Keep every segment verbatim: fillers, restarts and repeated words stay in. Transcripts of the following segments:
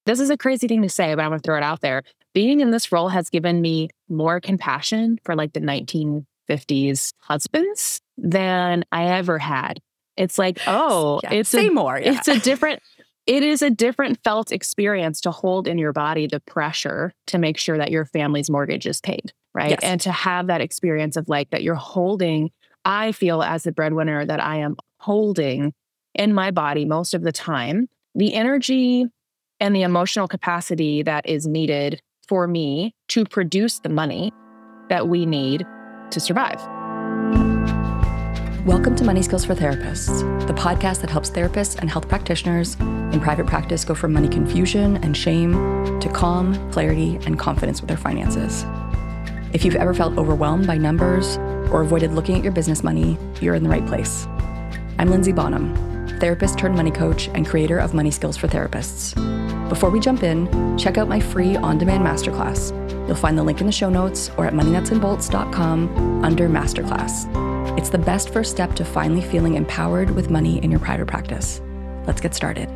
this is a crazy thing to say, but I'm going to throw it out there. Being in this role has given me more compassion for like the nineteen fifties husbands than I ever had. It's like, oh, yeah, it's say a, more. Yeah. It's a different, it is a different felt experience to hold in your body the pressure to make sure that your family's mortgage is paid, right? Yes. And to have that experience of like that you're holding, I feel as the breadwinner that I am holding in my body most of the time, the energy and the emotional capacity that is needed for me to produce the money that we need to survive. Welcome to Money Skills for Therapists, the podcast that helps therapists and health practitioners in private practice go from money confusion and shame to calm, clarity, and confidence with their finances. If you've ever felt overwhelmed by numbers or avoided looking at your business money, you're in the right place. I'm Lindsay Bonham, therapist turned money coach and creator of Money Skills for Therapists. Before we jump in, check out my free on-demand masterclass. You'll find the link in the show notes or at money nuts and bolts dot com under masterclass. It's the best first step to finally feeling empowered with money in your private practice. Let's get started.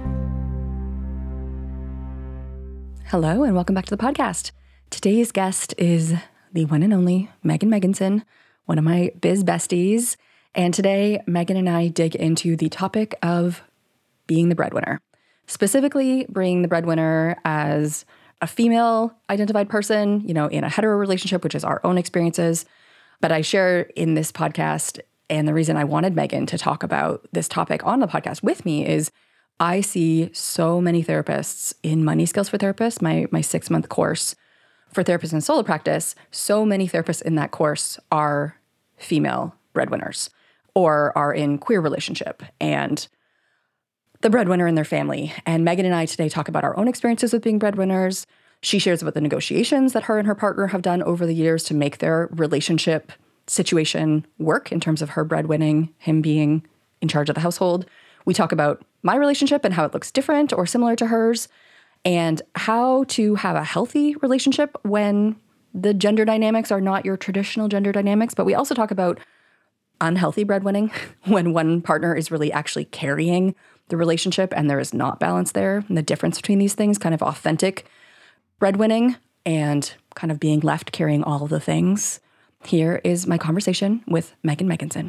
Hello, and welcome back to the podcast. Today's guest is the one and only Megan Megginson, one of my biz besties. And today, Megan and I dig into the topic of being the breadwinner, specifically being the breadwinner as a female identified person, you know, in a hetero relationship, which is our own experiences. But I share in this podcast, and the reason I wanted Megan to talk about this topic on the podcast with me is I see so many therapists in Money Skills for Therapists, my, my six-month course for therapists in solo practice. So many therapists in that course are female breadwinners or are in queer relationship and the breadwinner in their family. And Megan and I today talk about our own experiences with being breadwinners. She shares about the negotiations that her and her partner have done over the years to make their relationship situation work in terms of her breadwinning, him being in charge of the household. We talk about my relationship and how it looks different or similar to hers, and how to have a healthy relationship when the gender dynamics are not your traditional gender dynamics. But we also talk about unhealthy breadwinning when one partner is really actually carrying the relationship and there is not balance there, and the difference between these things, kind of authentic breadwinning and kind of being left carrying all the things. Here is my conversation with Megan Megginson.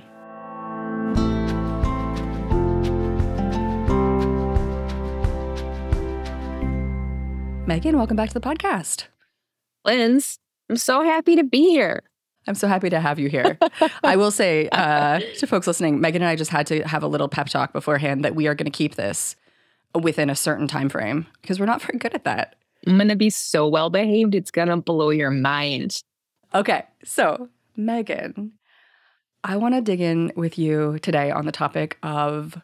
Megan, welcome back to the podcast. Linz, I'm so happy to be here. I'm so happy to have you here. I will say uh, to folks listening, Megan and I just had to have a little pep talk beforehand that we are going to keep this within a certain time frame because we're not very good at that. I'm going to be so well behaved, it's going to blow your mind. Okay, so Megan, I want to dig in with you today on the topic of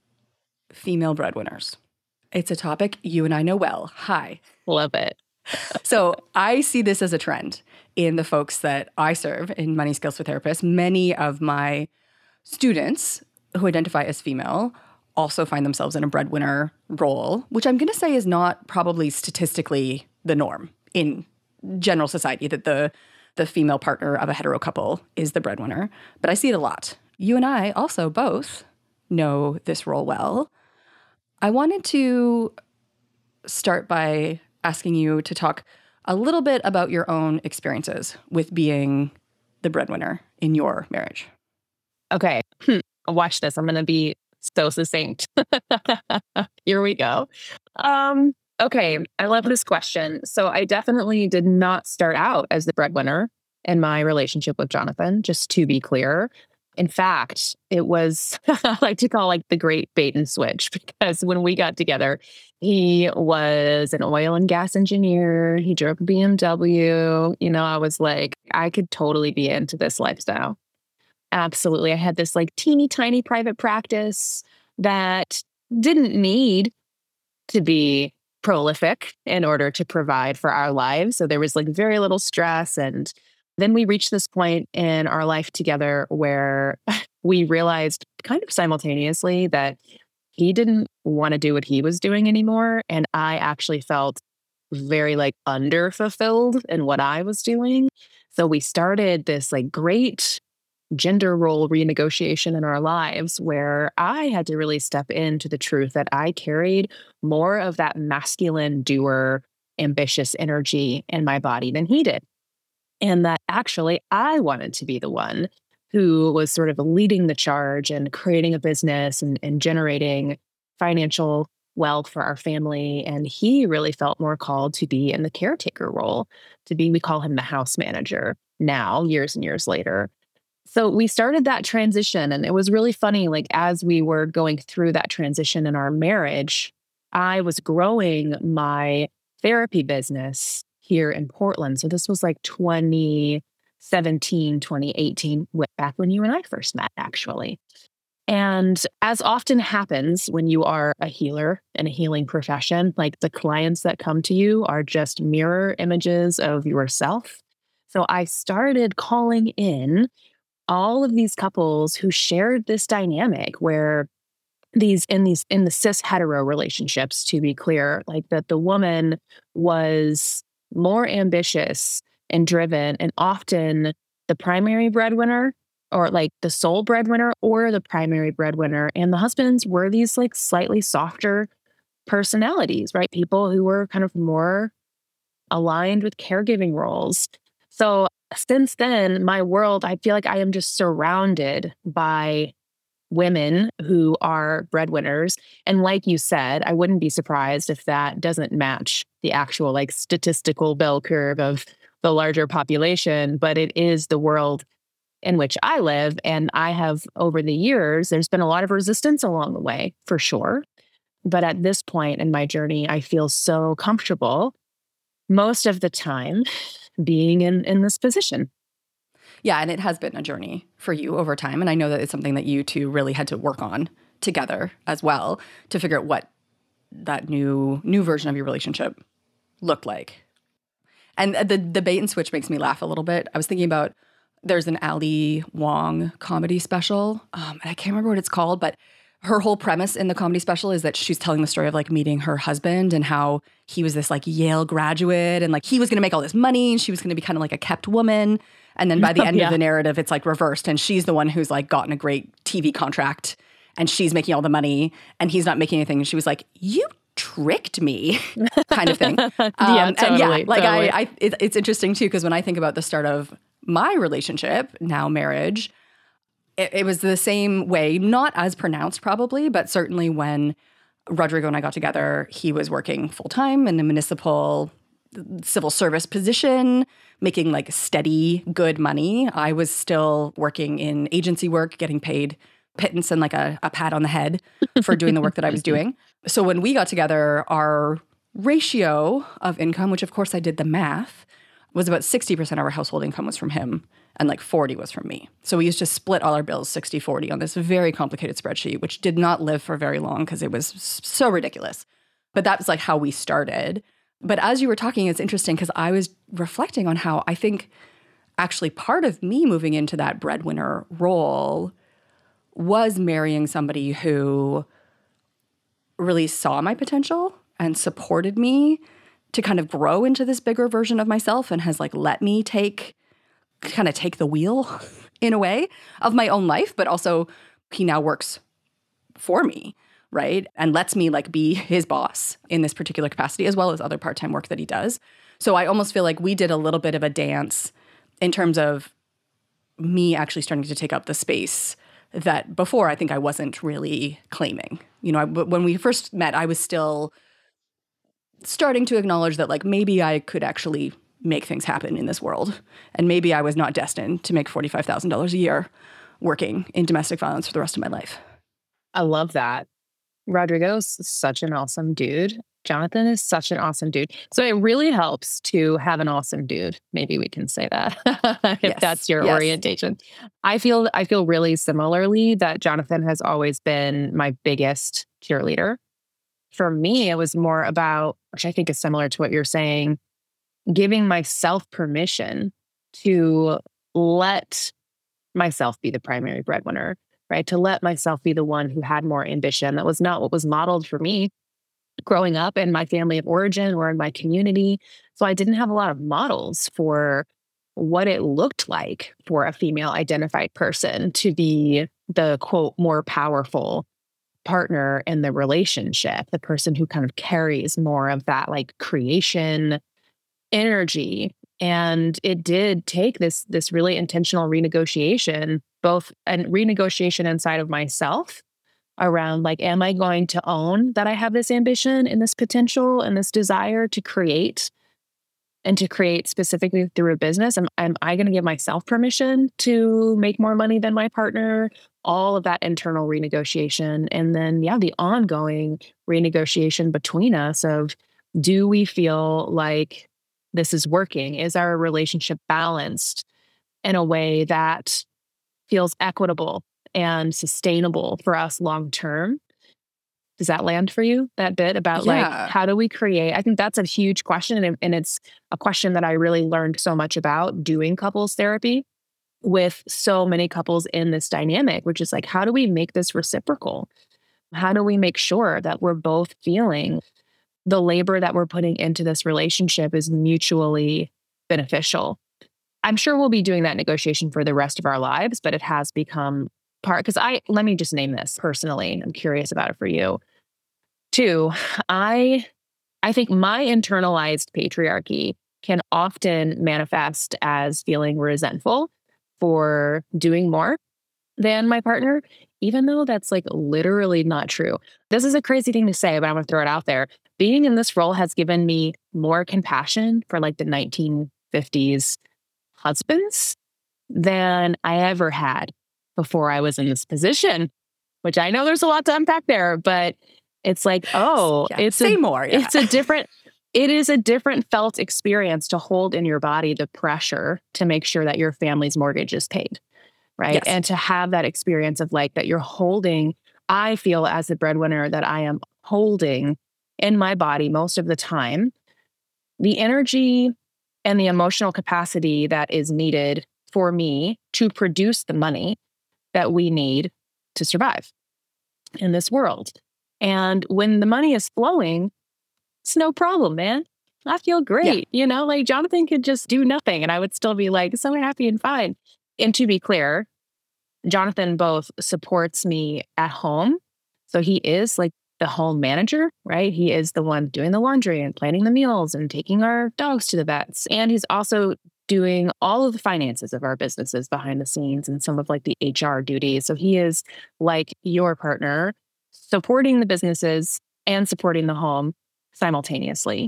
female breadwinners. It's a topic you and I know well. Hi. Love it. So I see this as a trend in the folks that I serve in Money Skills for Therapists. Many of my students who identify as female also find themselves in a breadwinner role, which I'm going to say is not probably statistically the norm in general society, that the, the female partner of a hetero couple is the breadwinner. But I see it a lot. You and I also both know this role well. I wanted to start by asking you to talk a little bit about your own experiences with being the breadwinner in your marriage. Okay, watch this. I'm going to be so succinct. Here we go. Um, okay, I love this question. So I definitely did not start out as the breadwinner in my relationship with Jonathan, just to be clear. In fact, it was, I like to call like the great bait and switch, because when we got together, he was an oil and gas engineer. He drove a B M W. You know, I was like, I could totally be into this lifestyle. Absolutely. I had this like teeny tiny private practice that didn't need to be prolific in order to provide for our lives. So there was like very little stress. And then we reached this point in our life together where we realized kind of simultaneously that he didn't want to do what he was doing anymore. And I actually felt very like underfulfilled in what I was doing. So we started this like great gender role renegotiation in our lives where I had to really step into the truth that I carried more of that masculine doer, ambitious energy in my body than he did. And that actually I wanted to be the one who was sort of leading the charge and creating a business and, and generating financial wealth for our family. And he really felt more called to be in the caretaker role, to be, we call him the house manager now, years and years later. So we started that transition, and it was really funny. Like, as we were going through that transition in our marriage, I was growing my therapy business here in Portland. So this was like twenty seventeen, twenty eighteen, back when you and I first met, actually. And as often happens when you are a healer in a healing profession, like the clients that come to you are just mirror images of yourself. So I started calling in all of these couples who shared this dynamic where these in these in the cis hetero relationships, to be clear, like that the woman was more ambitious and driven and often the primary breadwinner, or like the sole breadwinner or the primary breadwinner. And the husbands were these like slightly softer personalities, right? People who were kind of more aligned with caregiving roles. So since then, my world, I feel like I am just surrounded by women who are breadwinners. And like you said, I wouldn't be surprised if that doesn't match the actual like statistical bell curve of the larger population, but it is the world in which I live. And I have, over the years, there's been a lot of resistance along the way, for sure. But at this point in my journey, I feel so comfortable most of the time being in, in this position. Yeah, and it has been a journey for you over time. And I know that it's something that you two really had to work on together as well to figure out what that new new version of your relationship looked like. And the, the bait and switch makes me laugh a little bit. I was thinking about, there's an Ali Wong comedy special, um, and I can't remember what it's called, but her whole premise in the comedy special is that she's telling the story of like meeting her husband and how he was this like Yale graduate and like he was going to make all this money and she was going to be kind of like a kept woman. And then by the end yeah. of the narrative, it's like reversed. And she's the one who's like gotten a great T V contract and she's making all the money and he's not making anything. And she was like, you tricked me kind of thing. Um, yeah, totally, and yeah, like totally. I, I it, it's interesting too, because when I think about the start of my relationship, now marriage, it, it was the same way, not as pronounced probably, but certainly when Rodrigo and I got together, he was working full-time in a municipal civil service position, making like steady, good money. I was still working in agency work, getting paid pittance and like a, a pat on the head for doing the work that I was doing. So when we got together, our ratio of income, which of course I did the math, was about sixty percent of our household income was from him and like forty was from me. So we used to split all our bills sixty forty on this very complicated spreadsheet, which did not live for very long because it was so ridiculous. But that was like how we started. But as you were talking, it's interesting because I was reflecting on how I think actually part of me moving into that breadwinner role was marrying somebody who really saw my potential and supported me to kind of grow into this bigger version of myself and has like let me take, kind of take the wheel in a way of my own life, but also he now works for me, right? And lets me like be his boss in this particular capacity as well as other part-time work that he does. So I almost feel like we did a little bit of a dance in terms of me actually starting to take up the space that before I think I wasn't really claiming. You know, I, when we first met, I was still starting to acknowledge that like maybe I could actually make things happen in this world. And maybe I was not destined to make forty-five thousand dollars a year working in domestic violence for the rest of my life. I love that. Rodrigo's such an awesome dude. Jonathan is such an awesome dude. So it really helps to have an awesome dude. Maybe we can say that if yes. that's your yes. orientation. I feel I feel really similarly that Jonathan has always been my biggest cheerleader. For me, it was more about, which I think is similar to what you're saying, giving myself permission to let myself be the primary breadwinner, right? To let myself be the one who had more ambition. That was not what was modeled for me growing up in my family of origin or in my community. So I didn't have a lot of models for what it looked like for a female identified person to be the quote, more powerful partner in the relationship, the person who kind of carries more of that like creation energy. And it did take this, this really intentional renegotiation, both a renegotiation inside of myself around like, am I going to own that I have this ambition and this potential and this desire to create and to create specifically through a business? Am, am I going to give myself permission to make more money than my partner? All of that internal renegotiation. And then, yeah, the ongoing renegotiation between us of, do we feel like this is working? Is our relationship balanced in a way that feels equitable and sustainable for us long term? Does that land for you, that bit about Yeah. like, how do we create? I think that's a huge question. And, and it's a question that I really learned so much about doing couples therapy with so many couples in this dynamic, which is like, how do we make this reciprocal? How do we make sure that we're both feeling the labor that we're putting into this relationship is mutually beneficial? I'm sure we'll be doing that negotiation for the rest of our lives, but it has become part, because I, let me just name this personally. I'm curious about it for you too. I, I think my internalized patriarchy can often manifest as feeling resentful for doing more than my partner, even though that's like literally not true. This is a crazy thing to say, but I'm going to throw it out there. Being in this role has given me more compassion for like the nineteen fifties husbands than I ever had before I was in this position, which I know there's a lot to unpack there, but it's like, oh, yeah, it's say a, more. Yeah. It's a different, it is a different felt experience to hold in your body the pressure to make sure that your family's mortgage is paid, right? Yes. And to have that experience of like that you're holding, I feel as the breadwinner that I am holding in my body most of the time, the energy and the emotional capacity that is needed for me to produce the money that we need to survive in this world. And when the money is flowing, it's no problem, man. I feel great. Yeah. You know, like Jonathan could just do nothing and I would still be like so happy and fine. And to be clear, Jonathan both supports me at home. So he is like the home manager, right? He is the one doing the laundry and planning the meals and taking our dogs to the vets. And he's also doing all of the finances of our businesses behind the scenes and some of like the H R duties. So he is like your partner, supporting the businesses and supporting the home simultaneously.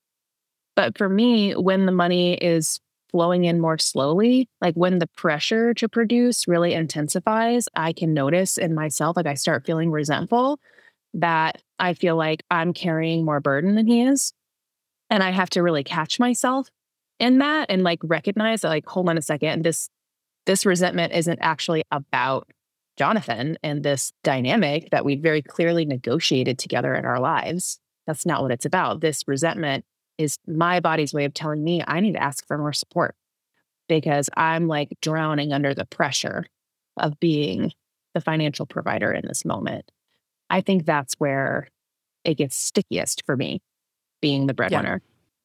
But for me, when the money is flowing in more slowly, like when the pressure to produce really intensifies, I can notice in myself, like I start feeling resentful that I feel like I'm carrying more burden than he is. And I have to really catch myself in that and like recognize that, like, hold on a second, this this resentment isn't actually about Jonathan and this dynamic that we very clearly negotiated together in our lives. That's not what it's about. This resentment is my body's way of telling me I need to ask for more support because I'm like drowning under the pressure of being the financial provider in this moment. I think that's where it gets stickiest for me, being the breadwinner.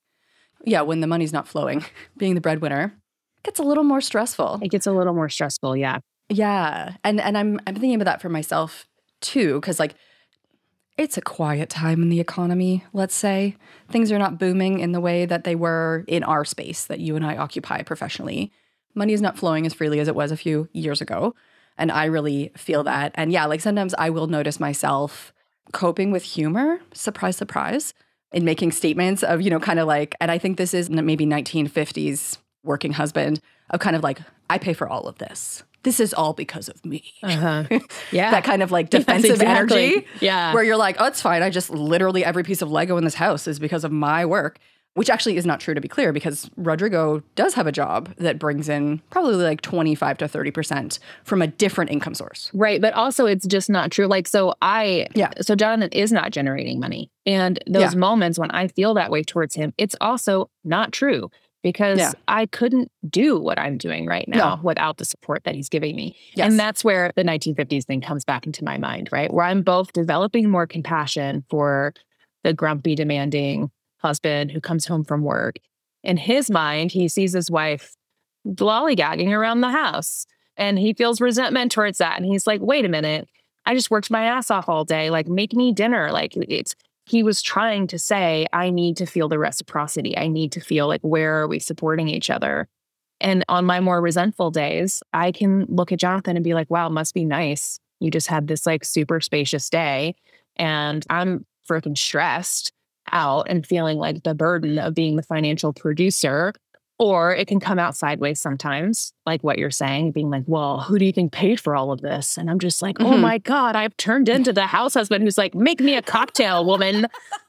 Yeah, when the money's not flowing, being the breadwinner gets a little more stressful. It gets a little more stressful, yeah. Yeah, and and I'm I'm thinking about that for myself too, because like it's a quiet time in the economy. Let's say things are not booming in the way that they were in our space that you and I occupy professionally. Money is not flowing as freely as it was a few years ago, and I really feel that. And yeah, like sometimes I will notice myself coping with humor. Surprise, surprise. In making statements of, you know, kind of like, and I think this is maybe nineteen fifties working husband of kind of like, I pay for all of this. This is all because of me. Uh-huh. Yeah. That kind of like defensive yes, exactly. energy. Yeah. Where you're like, oh, it's fine. I just literally every piece of Lego in this house is because of my work, which actually is not true, to be clear, because Rodrigo does have a job that brings in probably like twenty-five to thirty percent from a different income source. Right. But also it's just not true. Like, so I, yeah. so Jonathan is not generating money. And those yeah. moments when I feel that way towards him, it's also not true because yeah. I couldn't do what I'm doing right now no. without the support that he's giving me. Yes. And that's where the nineteen fifties thing comes back into my mind, right? Where I'm both developing more compassion for the grumpy, demanding husband who comes home from work. In his mind, he sees his wife lollygagging around the house. And he feels resentment towards that. And he's like, wait a minute, I just worked my ass off all day. Like, make me dinner. Like, it's, he was trying to say, I need to feel the reciprocity. I need to feel like, where are we supporting each other? And on my more resentful days, I can look at Jonathan and be like, wow, it must be nice. You just had this like super spacious day. And I'm freaking stressed out and feeling like the burden of being the financial producer. Or it can come out sideways sometimes, like what you're saying, being like, well, who do you think paid for all of this? And I'm just like, mm-hmm. oh my God, I've turned into the house husband who's like, make me a cocktail, woman.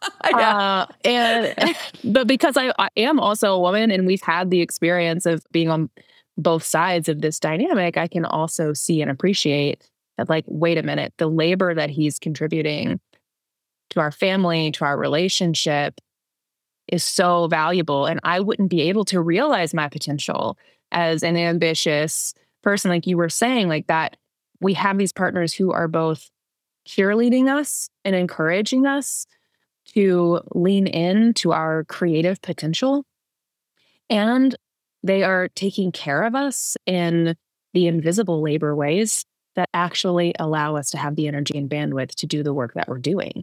uh, and But because I, I am also a woman and we've had the experience of being on both sides of this dynamic, I can also see and appreciate that, like, wait a minute, the labor that he's contributing to our family, to our relationship, is so valuable. And I wouldn't be able to realize my potential as an ambitious person, like you were saying, like that we have these partners who are both cheerleading us and encouraging us to lean into our creative potential. And they are taking care of us in the invisible labor ways that actually allow us to have the energy and bandwidth to do the work that we're doing.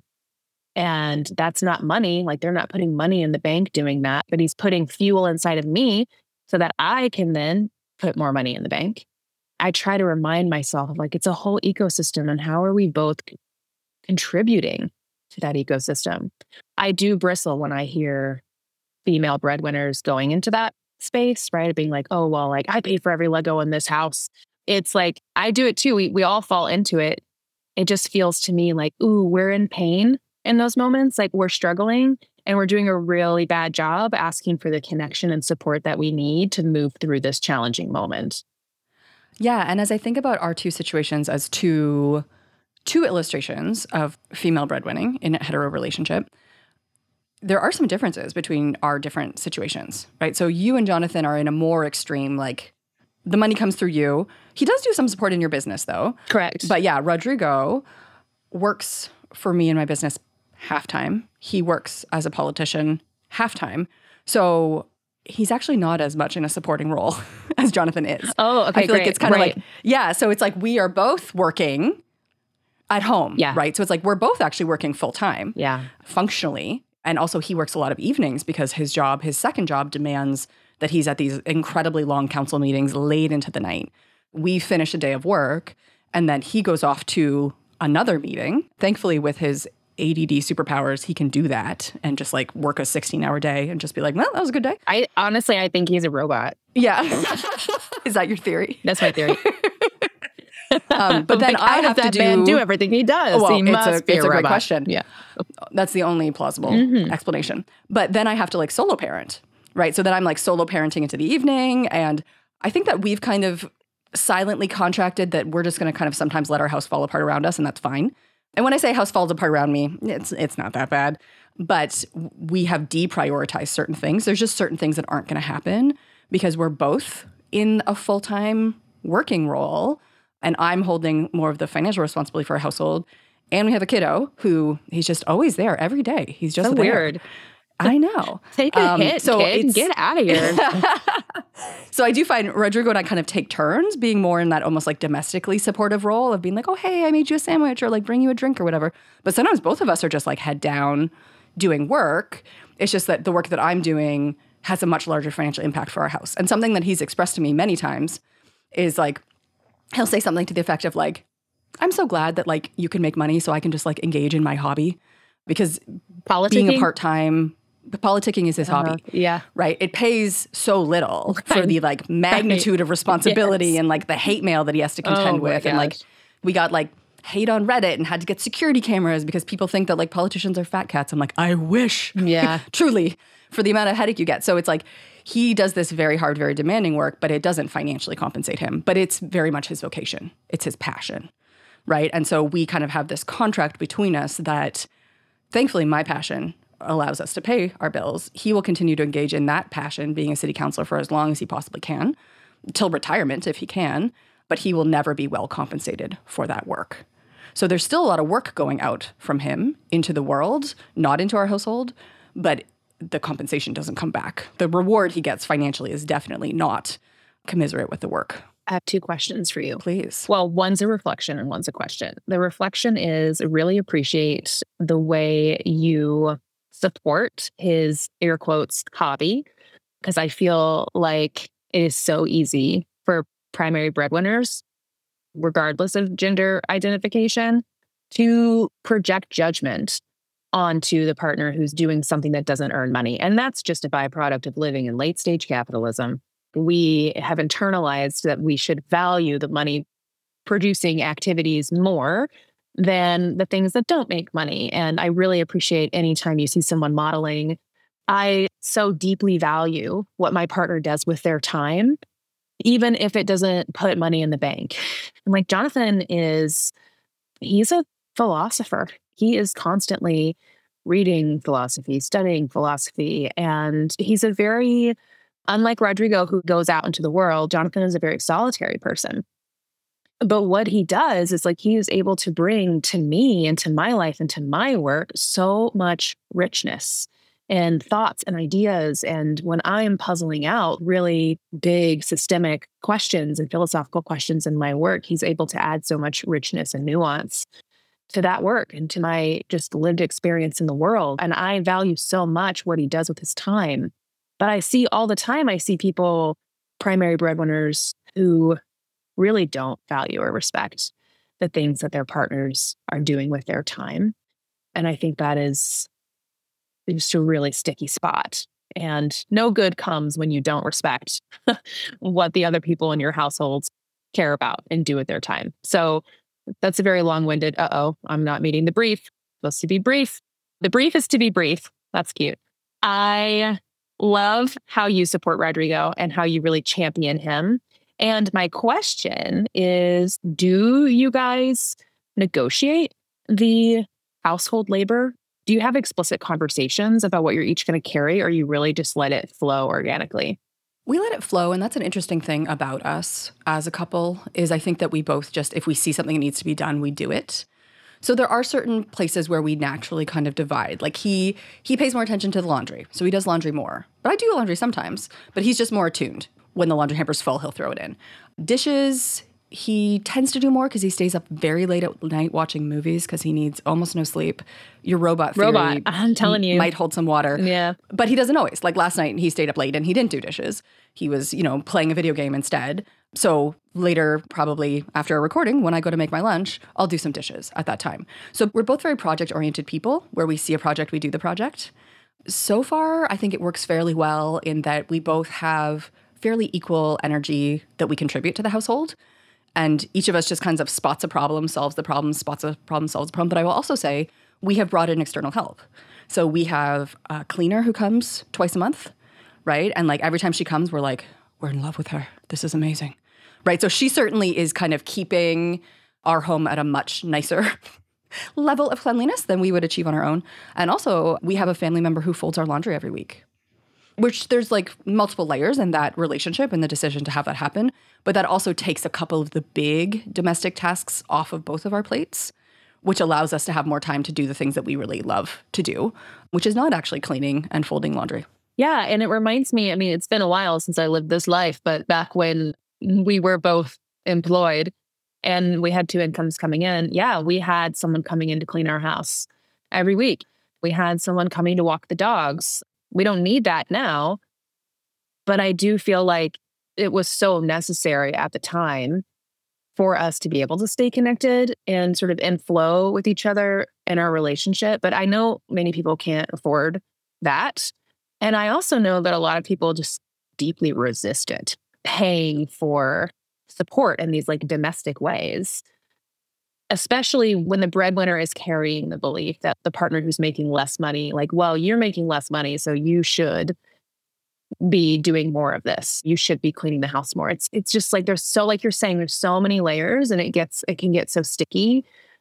And that's not money. Like, they're not putting money in the bank doing that, but he's putting fuel inside of me so that I can then put more money in the bank. I try to remind myself of, like, it's a whole ecosystem, and how are we both c- contributing to that ecosystem? I do bristle when I hear female breadwinners going into that space, right? Being like, oh, well, like, I paid for every Lego in this house. It's like, I do it too. We, we all fall into it. It just feels to me like, ooh, we're in pain in those moments. Like, we're struggling and we're doing a really bad job asking for the connection and support that we need to move through this challenging moment. Yeah. And as I think about our two situations as two, two illustrations of female breadwinning in a hetero relationship, there are some differences between our different situations, right? So you and Jonathan are in a more extreme, like, the money comes through you. He does do some support in your business, though. Correct. But yeah, Rodrigo works for me in my business half-time. He works as a politician half-time. So he's actually not as much in a supporting role as Jonathan is. Oh, okay, I feel great. like it's kind of right. like, yeah, so it's like we are both working at home, yeah. right? So it's like we're both actually working full-time, yeah, functionally. And also he works a lot of evenings because his job, his second job, demands that he's at these incredibly long council meetings late into the night. We finish a day of work, and then he goes off to another meeting. Thankfully, with his A D D superpowers, he can do that and just like work a sixteen-hour day and just be like, well, that was a good day. I honestly, I think he's a robot. Yeah. Is that your theory? That's my theory. um, but then like, I how have does that to do, man do everything he does. Well, he it's must a, be it's a, a robot. great question. Yeah. That's the only plausible mm-hmm. explanation. But then I have to like solo parent, right? So then I'm like solo parenting into the evening. And I think that we've kind of silently contracted that we're just going to kind of sometimes let our house fall apart around us, and that's fine. And when I say house falls apart around me, it's it's not that bad. But we have deprioritized certain things. There's just certain things that aren't going to happen because we're both in a full-time working role, and I'm holding more of the financial responsibility for our household. And we have a kiddo who he's just always there every day. He's just so there. Weird. I know. Take a um, hit, so kid. It's, Get out of here. So I do find Rodrigo and I kind of take turns being more in that almost like domestically supportive role of being like, oh, hey, I made you a sandwich, or like bring you a drink or whatever. But sometimes both of us are just like head down doing work. It's just that the work that I'm doing has a much larger financial impact for our house. And something that he's expressed to me many times is like, he'll say something to the effect of like, I'm so glad that like you can make money so I can just like engage in my hobby, because Politicking? being a part-time, the politicking is his uh-huh. hobby. Yeah. Right. It pays so little for the like magnitude right. of responsibility yes. and like the hate mail that he has to contend oh with. gosh. And like we got like hate on Reddit and had to get security cameras because people think that like politicians are fat cats. I'm like, I wish. Yeah. Truly, for the amount of headache you get. So it's like he does this very hard, very demanding work, but it doesn't financially compensate him. But it's very much his vocation. It's his passion. Right. And so we kind of have this contract between us that thankfully my passion allows us to pay our bills. He will continue to engage in that passion, being a city councilor for as long as he possibly can, till retirement if he can, but he will never be well compensated for that work. So there's still a lot of work going out from him into the world, not into our household, but the compensation doesn't come back. The reward he gets financially is definitely not commiserate with the work. I have two questions for you. Please. Well, one's a reflection and one's a question. The reflection is really appreciate the way you support his air quotes hobby, because I feel like it is so easy for primary breadwinners, regardless of gender identification, to project judgment onto the partner who's doing something that doesn't earn money. And that's just a byproduct of living in late stage capitalism. We have internalized that we should value the money producing activities more than the things that don't make money. And I really appreciate anytime you see someone modeling. I so deeply value what my partner does with their time, even if it doesn't put money in the bank. And like Jonathan is, he's a philosopher. He is constantly reading philosophy, studying philosophy, and he's a very, unlike Rodrigo, who goes out into the world, Jonathan is a very solitary person. But what he does is like he is able to bring to me and to my life and to my work so much richness and thoughts and ideas. And when I'm puzzling out really big systemic questions and philosophical questions in my work, he's able to add so much richness and nuance to that work and to my just lived experience in the world. And I value so much what he does with his time. But I see all the time, I see people, primary breadwinners, who really don't value or respect the things that their partners are doing with their time. And I think that is just a really sticky spot. And no good comes when you don't respect what the other people in your households care about and do with their time. So that's a very long-winded, uh-oh, I'm not meeting the brief. Supposed to be brief. The brief is to be brief. That's cute. I love how you support Rodrigo and how you really champion him. And my question is, do you guys negotiate the household labor? Do you have explicit conversations about what you're each going to carry, or you really just let it flow organically? We let it flow, and that's an interesting thing about us as a couple, is I think that we both just, if we see something that needs to be done, we do it. So there are certain places where we naturally kind of divide. Like he he pays more attention to the laundry, so he does laundry more. But I do laundry sometimes, but he's just more attuned. When the laundry hamper's full, he'll throw it in. Dishes, he tends to do more because he stays up very late at night watching movies because he needs almost no sleep. Your robot theory Robot, I'm telling you. might hold some water. Yeah. But he doesn't always. Like last night, he stayed up late and he didn't do dishes. He was, you know, playing a video game instead. So later, probably after a recording, when I go to make my lunch, I'll do some dishes at that time. So we're both very project-oriented people. Where we see a project, we do the project. So far, I think it works fairly well in that we both have fairly equal energy that we contribute to the household. And each of us just kind of spots a problem, solves the problem, spots a problem, solves the problem. But I will also say we have brought in external help. So we have a cleaner who comes twice a month, right? And like every time she comes, we're like, we're in love with her. This is amazing, right? So she certainly is kind of keeping our home at a much nicer level of cleanliness than we would achieve on our own. And also we have a family member who folds our laundry every week. Which there's like multiple layers in that relationship and the decision to have that happen. But that also takes a couple of the big domestic tasks off of both of our plates, which allows us to have more time to do the things that we really love to do, which is not actually cleaning and folding laundry. Yeah. And it reminds me, I mean, it's been a while since I lived this life, but back when we were both employed and we had two incomes coming in, yeah, we had someone coming in to clean our house every week. We had someone coming to walk the dogs. We don't need that now, but I do feel like it was so necessary at the time for us to be able to stay connected and sort of in flow with each other in our relationship. But I know many people can't afford that. And I also know that a lot of people just deeply resist it, paying for support in these like domestic ways, especially when the breadwinner is carrying the belief that the partner who's making less money, like, well, you're making less money, so you should be doing more of this. You should be cleaning the house more. It's it's just like there's so, like you're saying, there's so many layers and it gets it can get so sticky.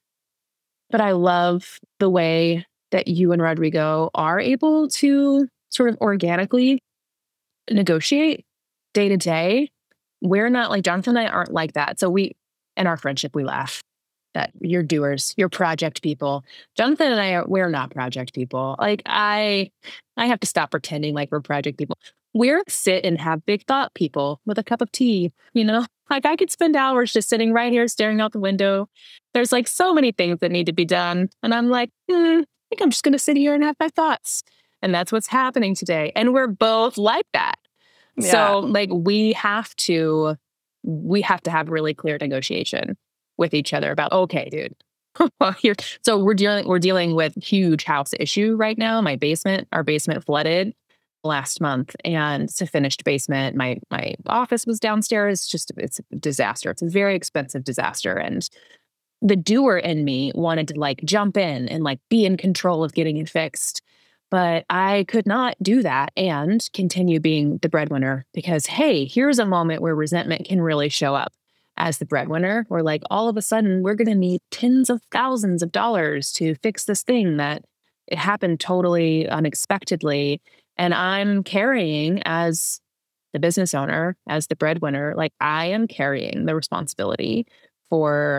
But I love the way that you and Rodrigo are able to sort of organically negotiate day to day. We're not like Jonathan and I aren't like that. So we in our friendship, we laugh. that you're doers, you're project people. Jonathan and I are, we're not project people. Like I, I have to stop pretending like we're project people. We're sit and have big thought people with a cup of tea, you know, like I could spend hours just sitting right here staring out the window. There's like so many things that need to be done. And I'm like, hmm, I think I'm just going to sit here and have my thoughts. And that's what's happening today. And we're both like that. Yeah. So like we have to, we have to have really clear negotiation with each other about, okay, dude, well, here. So we're dealing, we're dealing with huge house issue right now. My basement, our basement flooded last month, and it's a finished basement. My, my office was downstairs. It's just, it's a disaster. It's a very expensive disaster. And the doer in me wanted to like jump in and like be in control of getting it fixed. But I could not do that and continue being the breadwinner because, hey, here's a moment where resentment can really show up. As the breadwinner, we're like, all of a sudden, we're going to need tens of thousands of dollars to fix this thing that it happened totally unexpectedly. And I'm carrying as the business owner, as the breadwinner, like I am carrying the responsibility for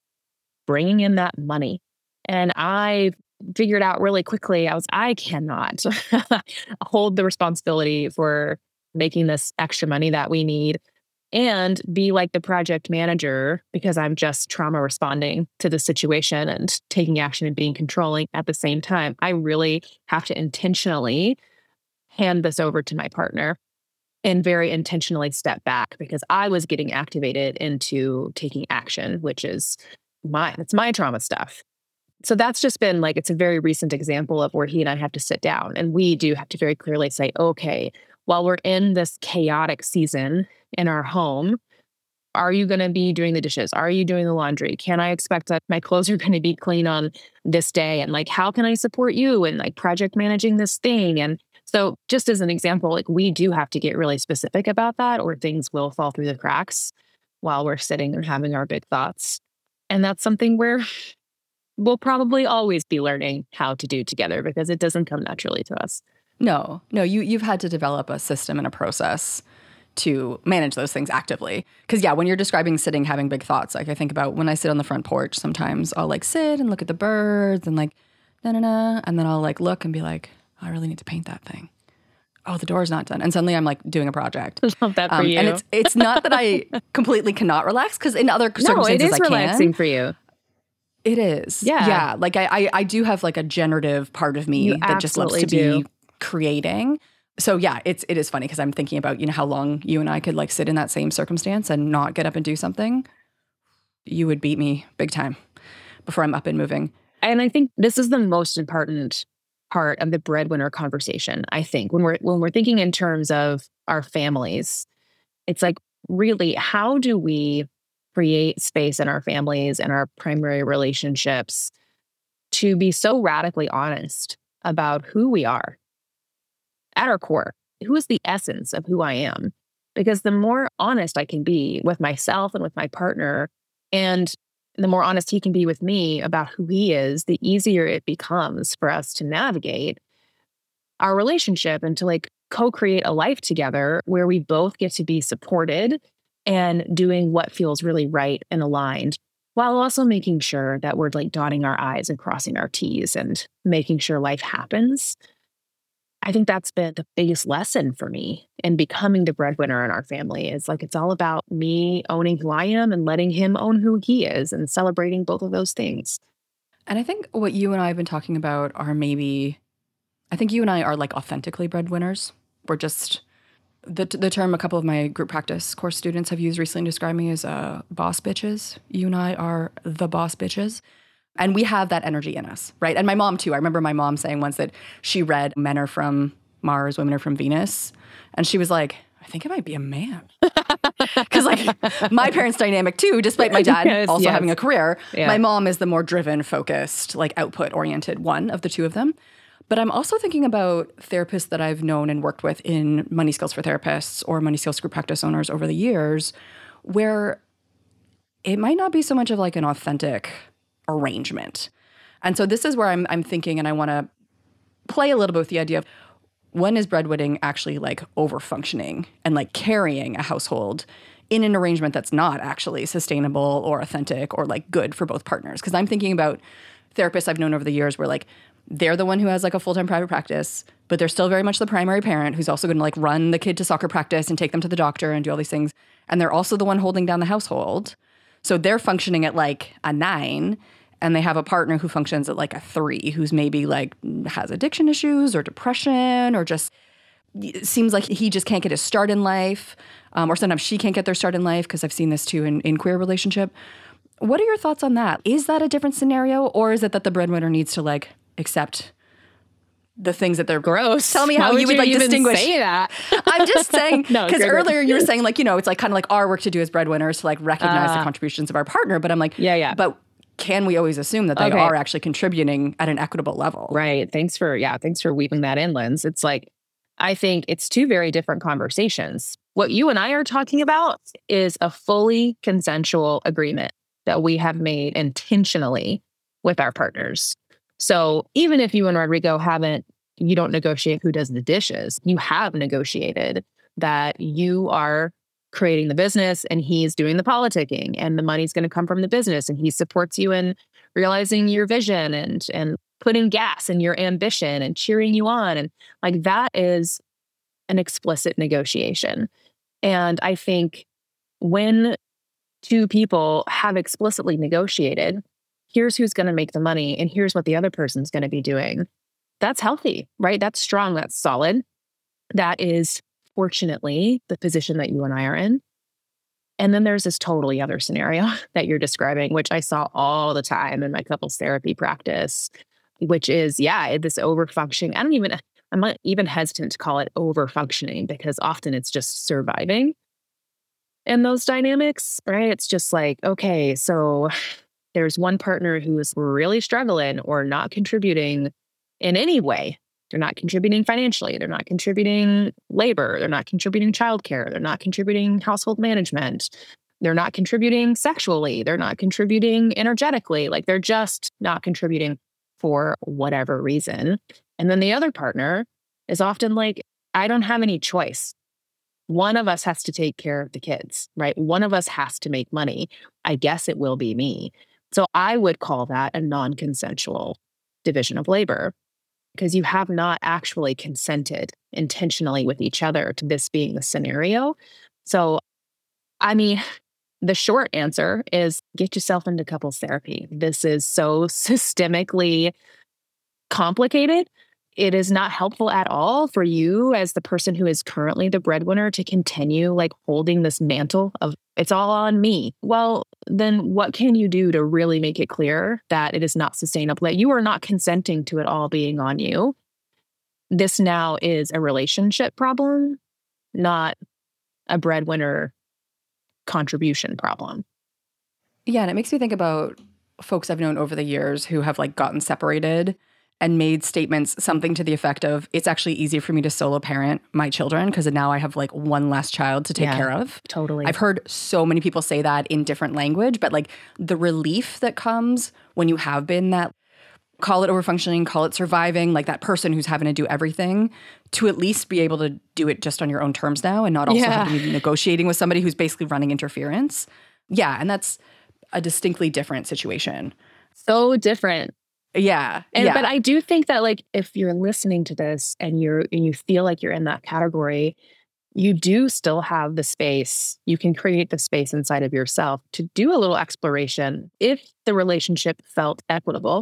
bringing in that money. And I figured out really quickly, I was, I cannot hold the responsibility for making this extra money that we need and be like the project manager because I'm just trauma responding to the situation and taking action and being controlling at the same time. I really have to intentionally hand this over to my partner and very intentionally step back because I was getting activated into taking action, which is my, it's my trauma stuff. So that's just been like, it's a very recent example of where he and I have to sit down and we do have to very clearly say, okay, while we're in this chaotic season in our home, are you going to be doing the dishes? Are you doing the laundry? Can I expect that my clothes are going to be clean on this day? And like, how can I support you in like project managing this thing? And so just as an example, like we do have to get really specific about that or things will fall through the cracks while we're sitting and having our big thoughts. And that's something where we'll probably always be learning how to do together because it doesn't come naturally to us. No, no, you, you've had to develop a system and a process to manage those things actively. Because yeah, when you're describing sitting, having big thoughts, like I think about when I sit on the front porch, sometimes I'll like sit and look at the birds and like, na-na-na, and then I'll like look and be like, oh, I really need to paint that thing. Oh, the door's not done. And suddenly I'm like doing a project. I love that for um, you. And it's it's not that I completely cannot relax, because in other circumstances I can. No, it is relaxing for you. It is. Yeah. Yeah. Like I, I, I do have like a generative part of me You that just loves to do. be creating. So yeah, it's it is funny because I'm thinking about, you know, how long you and I could like sit in that same circumstance and not get up and do something. You would beat me big time before I'm up and moving. And I think this is the most important part of the breadwinner conversation. I think when we're when we're thinking in terms of our families, it's like, really, how do we create space in our families and our primary relationships to be so radically honest about who we are at our core? Who is the essence of who I am? Because the more honest I can be with myself and with my partner, and the more honest he can be with me about who he is, the easier it becomes for us to navigate our relationship and to like co-create a life together where we both get to be supported and doing what feels really right and aligned, while also making sure that we're like dotting our I's and crossing our T's and making sure life happens. I think that's been the biggest lesson for me in becoming the breadwinner in our family. Is like, it's all about me owning who I am and letting him own who he is and celebrating both of those things. And I think what you and I have been talking about are maybe, I think you and I are like authentically breadwinners. We're just, the the term a couple of my group practice course students have used recently to describe me as uh, boss bitches. You and I are the boss bitches. And we have that energy in us, right? And my mom, too. I remember my mom saying once that she read Men Are From Mars, Women Are From Venus. And she was like, I think I might be a man. Because, like, my parents' dynamic, too, despite my dad yes, also yes. having a career, yeah. my mom is the more driven, focused, like, output-oriented one of the two of them. But I'm also thinking about therapists that I've known and worked with in Money Skills for Therapists or Money Skills Group Practice Owners over the years, where it might not be so much of, like, an authentic arrangement. And so this is where I'm I'm thinking, and I want to play a little bit with the idea of, when is breadwinning actually like over functioning and like carrying a household in an arrangement that's not actually sustainable or authentic or like good for both partners. Because I'm thinking about therapists I've known over the years where like they're the one who has like a full-time private practice, but they're still very much the primary parent who's also going to like run the kid to soccer practice and take them to the doctor and do all these things. And they're also the one holding down the household. So they're functioning at like a nine, and they have a partner who functions at like a three, who's maybe like has addiction issues or depression or just it seems like he just can't get his start in life. Um, or sometimes she can't get their start in life, because I've seen this too in, in queer relationship. What are your thoughts on that? Is that a different scenario, or is it that the breadwinner needs to like accept the things that they're gross? Tell me how Why you would, would like even distinguish. say that? I'm just saying, because No, great, earlier great. you were saying like, you know, it's like kind of like our work to do as breadwinners to like recognize Uh, the contributions of our partner. But I'm like, Yeah, yeah. But can we always assume that they Okay. are actually contributing at an equitable level? Right. Thanks for, yeah, thanks for weaving that in, Linz. It's like, I think it's two very different conversations. What you and I are talking about is a fully consensual agreement that we have made intentionally with our partners. So even if you and Rodrigo haven't, you don't negotiate who does the dishes, you have negotiated that you are creating the business and he's doing the politicking, and the money's going to come from the business, and he supports you in realizing your vision and and putting gas in your ambition and cheering you on. And like that is an explicit negotiation. And I think when two people have explicitly negotiated, here's who's going to make the money and here's what the other person's going to be doing, that's healthy, right? That's strong. That's solid. That is, fortunately, the position that you and I are in. And then there's this totally other scenario that you're describing, which I saw all the time in my couples therapy practice, which is, yeah, this overfunctioning. I don't even, I'm not even hesitant to call it overfunctioning, because often it's just surviving in those dynamics, right? It's just like, okay, so there's one partner who is really struggling or not contributing in any way. They're not contributing financially. They're not contributing labor. They're not contributing childcare. They're not contributing household management. They're not contributing sexually. They're not contributing energetically. Like they're just not contributing for whatever reason. And then the other partner is often like, I don't have any choice. One of us has to take care of the kids, right? One of us has to make money. I guess it will be me. So I would call that a non-consensual division of labor, because you have not actually consented intentionally with each other to this being the scenario. So, I mean, the short answer is get yourself into couples therapy. This is so systemically complicated. It is not helpful at all for you as the person who is currently the breadwinner to continue like holding this mantle of it's all on me. Well, then what can you do to really make it clear that it is not sustainable, that you are not consenting to it all being on you? This now is a relationship problem, not a breadwinner contribution problem. Yeah, and it makes me think about folks I've known over the years who have like gotten separated and made statements, something to the effect of, it's actually easier for me to solo parent my children because now I have like one less child to take Yeah, care of. totally. I've heard so many people say that in different language, but like the relief that comes when you have been that, call it overfunctioning, call it surviving, like that person who's having to do everything, to at least be able to do it just on your own terms now and not also Yeah. having to be negotiating with somebody who's basically running interference. Yeah, and that's a distinctly different situation. So different. Yeah. And yeah. but I do think that like if you're listening to this and you're and you feel like you're in that category, you do still have the space. You can create the space inside of yourself to do a little exploration. If the relationship felt equitable,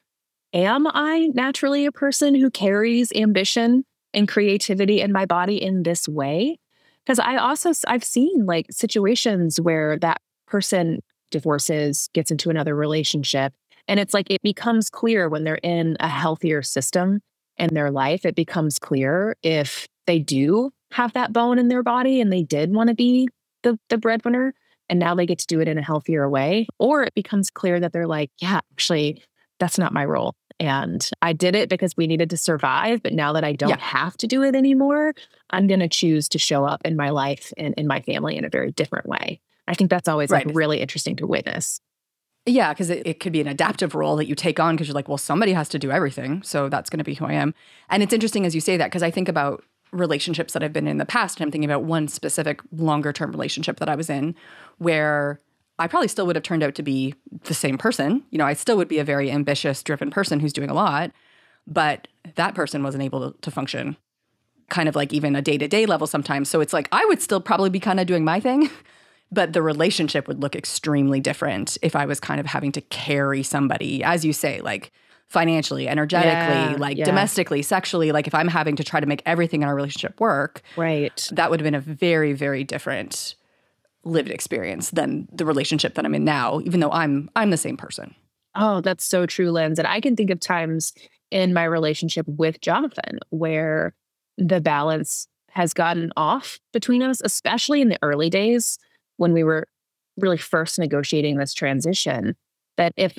am I naturally a person who carries ambition and creativity in my body in this way? Because I also I've seen like situations where that person divorces, gets into another relationship. And it's like it becomes clear when they're in a healthier system in their life, it becomes clear if they do have that bone in their body and they did want to be the, the breadwinner and now they get to do it in a healthier way. Or it becomes clear that they're like, yeah, actually, that's not my role. And I did it because we needed to survive. But now that I don't Yeah. have to do it anymore, I'm going to choose to show up in my life and in my family in a very different way. I think that's always Right. like really interesting to witness. Yeah, because it, it could be an adaptive role that you take on because you're like, well, somebody has to do everything. So that's going to be who I am. And it's interesting as you say that because I think about relationships that I've been in the past, and I'm thinking about one specific longer term relationship that I was in where I probably still would have turned out to be the same person. You know, I still would be a very ambitious, driven person who's doing a lot, but that person wasn't able to, to function kind of like even a day-to-day level sometimes. So it's like I would still probably be kind of doing my thing, but the relationship would look extremely different if I was kind of having to carry somebody, as you say, like financially, energetically, Yeah, like yeah. domestically, sexually. Like if I'm having to try to make everything in our relationship work, Right. that would have been a very, very different lived experience than the relationship that I'm in now, even though I'm I'm the same person. Oh, that's so true, Linz. And I can think of times in my relationship with Jonathan where the balance has gotten off between us, especially in the early days when we were really first negotiating this transition, that if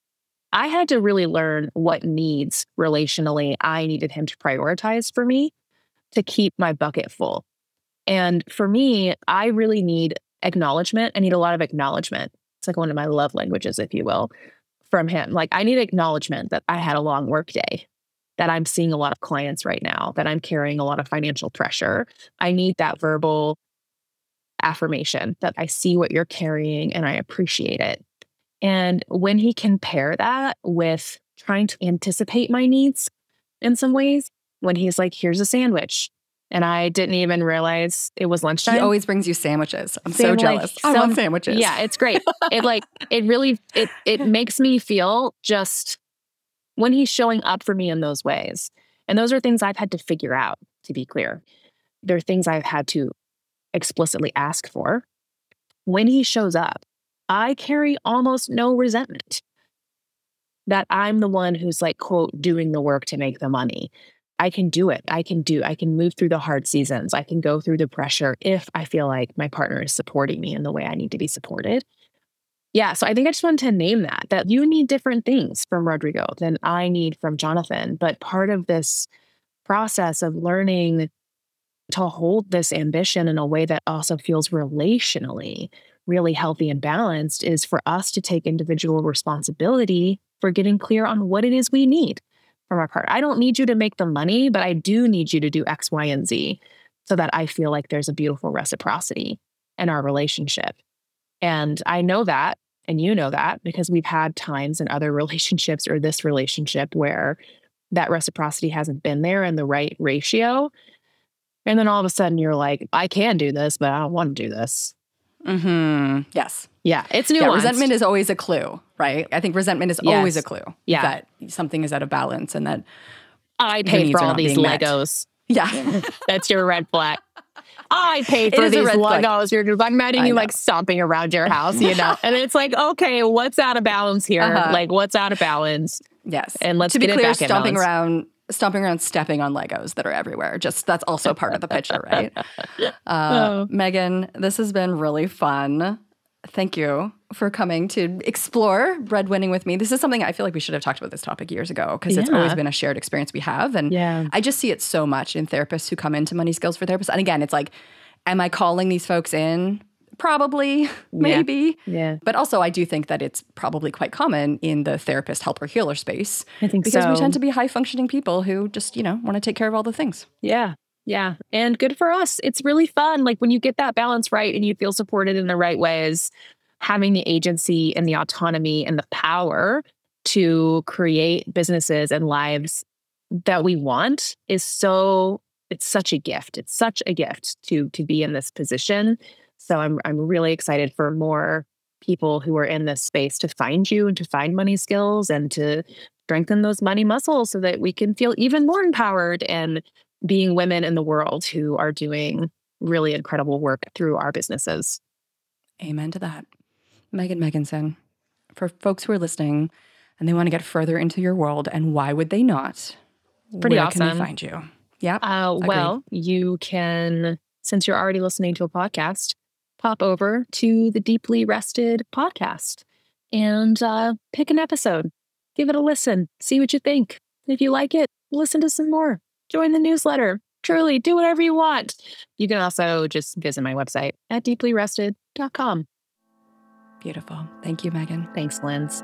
I had to really learn what needs relationally I needed him to prioritize for me to keep my bucket full. And for me, I really need acknowledgement. I need a lot of acknowledgement. It's like one of my love languages, if you will, from him. Like I need acknowledgement that I had a long work day, that I'm seeing a lot of clients right now, that I'm carrying a lot of financial pressure. I need that verbal affirmation that I see what you're carrying and I appreciate it. And when he can pair that with trying to anticipate my needs in some ways, when he's like, here's a sandwich, and I didn't even realize it was lunchtime. He always brings you sandwiches. I'm Same, so jealous. like, I some- love sandwiches. Yeah, it's great. It like, it really, it it makes me feel just when he's showing up for me in those ways. And those are things I've had to figure out, to be clear. They're things I've had to explicitly ask for. When he shows up, I carry almost no resentment that I'm the one who's like, quote, doing the work to make the money. I can do it. I can do, I can move through the hard seasons. I can go through the pressure if I feel like my partner is supporting me in the way I need to be supported. Yeah. So I think I just wanted to name that, that you need different things from Rodrigo than I need from Jonathan. But part of this process of learning to hold this ambition in a way that also feels relationally really healthy and balanced is for us to take individual responsibility for getting clear on what it is we need from our partner. I don't need you to make the money, but I do need you to do X, Y, and Z so that I feel like there's a beautiful reciprocity in our relationship. And I know that, and you know that, because we've had times in other relationships or this relationship where that reciprocity hasn't been there in the right ratio. And then all of a sudden you're like, I can do this, but I don't want to do this. Mm-hmm. Yes. Yeah, it's nuanced. Yeah, resentment is always a clue, right? I think resentment is Yes. always a clue Yeah. that something is out of balance and that I your paid needs for are all not these being met. Legos. Yeah. That's your red flag. I paid It for is a these red flag. Legos. You're just imagining I you know. like stomping around your house, you know? And it's like, okay, what's out of balance here? Uh-huh. Like, what's out of balance? Yes. And let's to be get it clear, back in stomping balance. around stomping around stepping on Legos that are everywhere. Just that's also part of the picture, right? Uh, Oh. Megan, this has been really fun. Thank you for coming to explore breadwinning with me. This is something I feel like we should have talked about this topic years ago because it's Yeah. always been a shared experience we have. And Yeah. I just see it so much in therapists who come into Money Skills for Therapists. And again, it's like, am I calling these folks in? Probably, maybe. Yeah. But also, I do think that it's probably quite common in the therapist, helper, healer space. I think because we so. tend to be high functioning people who just, you know, want to take care of all the things. Yeah. Yeah. And good for us. It's really fun. Like when you get that balance right and you feel supported in the right ways, having the agency and the autonomy and the power to create businesses and lives that we want is so, it's such a gift. It's such a gift to to be in this position. So I'm I'm really excited for more people who are in this space to find you and to find money skills and to strengthen those money muscles so that we can feel even more empowered and being women in the world who are doing really incredible work through our businesses. Amen to that. Megan Megginson, for folks who are listening and they want to get further into your world, and why would they not? Pretty Where awesome. can they find you? Yeah. Uh, well, you can, since you're already listening to a podcast, pop over to the Deeply Rested podcast and uh, pick an episode. Give it a listen. See what you think. If you like it, listen to some more. Join the newsletter. Truly, do whatever you want. You can also just visit my website at deeply rested dot com. Beautiful. Thank you, Megan. Thanks, Linz.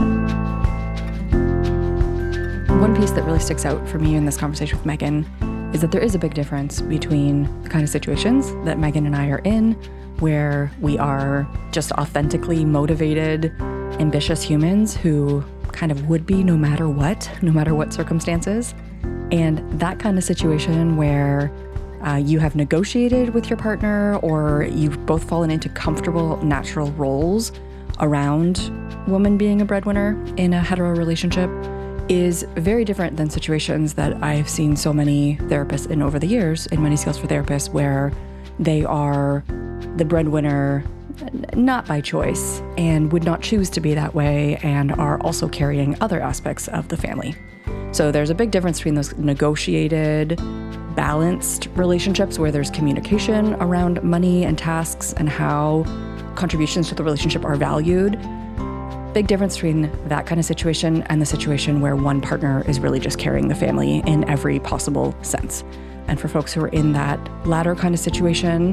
One piece that really sticks out for me in this conversation with Megan is that there is a big difference between the kind of situations that Megan and I are in, where we are just authentically motivated, ambitious humans who kind of would be no matter what, no matter what circumstances. And that kind of situation where uh, you have negotiated with your partner, or you've both fallen into comfortable, natural roles around woman being a breadwinner in a hetero relationship, is very different than situations that I've seen so many therapists in over the years in Money Skills for Therapists, where they are the breadwinner not by choice and would not choose to be that way, and are also carrying other aspects of the family. So there's a big difference between those negotiated, balanced relationships where there's communication around money and tasks and how contributions to the relationship are valued. Big difference between that kind of situation and the situation where one partner is really just carrying the family in every possible sense. And for folks who are in that latter kind of situation,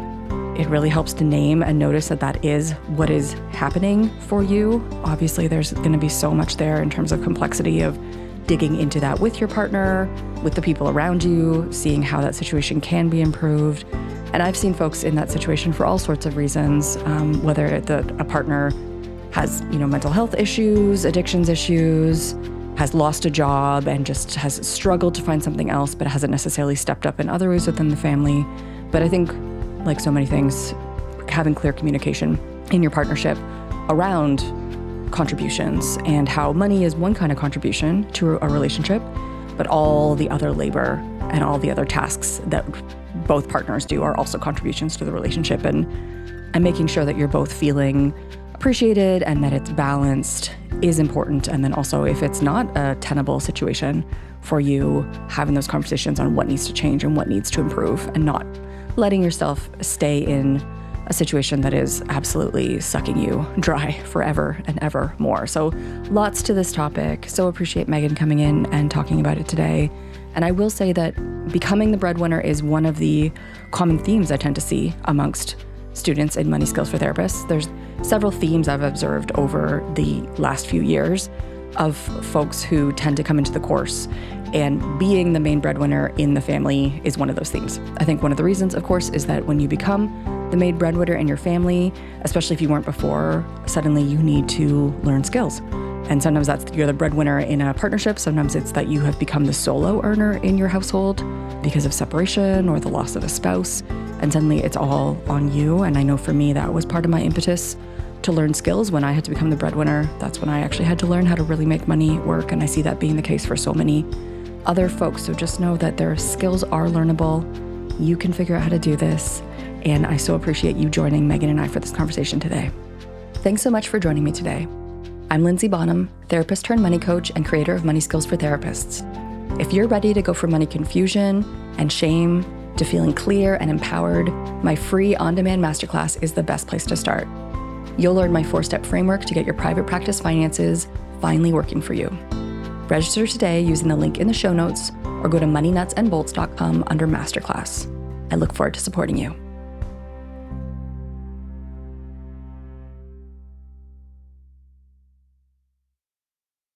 it really helps to name and notice that that is what is happening for you. Obviously, there's going to be so much there in terms of complexity of digging into that with your partner, with the people around you, seeing how that situation can be improved. And I've seen folks in that situation for all sorts of reasons, um, whether the, a partner has, you know, mental health issues, addictions issues, has lost a job and just has struggled to find something else, but hasn't necessarily stepped up in other ways within the family. But I think, like so many things, having clear communication in your partnership around contributions and how money is one kind of contribution to a relationship, but all the other labor and all the other tasks that both partners do are also contributions to the relationship, and and making sure that you're both feeling appreciated and that it's balanced is important. And then also, if it's not a tenable situation for you, having those conversations on what needs to change and what needs to improve, and not letting yourself stay in a situation that is absolutely sucking you dry forever and ever more. So lots to this topic. So appreciate Megan coming in and talking about it today. And I will say that becoming the breadwinner is one of the common themes I tend to see amongst students in Money Skills for Therapists. There's several themes I've observed over the last few years of folks who tend to come into the course, and being the main breadwinner in the family is one of those themes. I think one of the reasons, of course, is that when you become the main breadwinner in your family, especially if you weren't before, suddenly you need to learn skills. And sometimes that's you're the breadwinner in a partnership. Sometimes it's that you have become the solo earner in your household because of separation or the loss of a spouse. And suddenly it's all on you. And I know for me, that was part of my impetus to learn skills. When I had to become the breadwinner, that's when I actually had to learn how to really make money work. And I see that being the case for so many other folks. So just know that their skills are learnable. You can figure out how to do this. And I so appreciate you joining Megan and I for this conversation today. Thanks so much for joining me today. I'm Lindsay Bonham, therapist turned money coach and creator of Money Skills for Therapists. If you're ready to go from money confusion and shame to feeling clear and empowered, my free on-demand masterclass is the best place to start. You'll learn my four-step framework to get your private practice finances finally working for you. Register today using the link in the show notes or go to money nuts and bolts dot com under masterclass. I look forward to supporting you.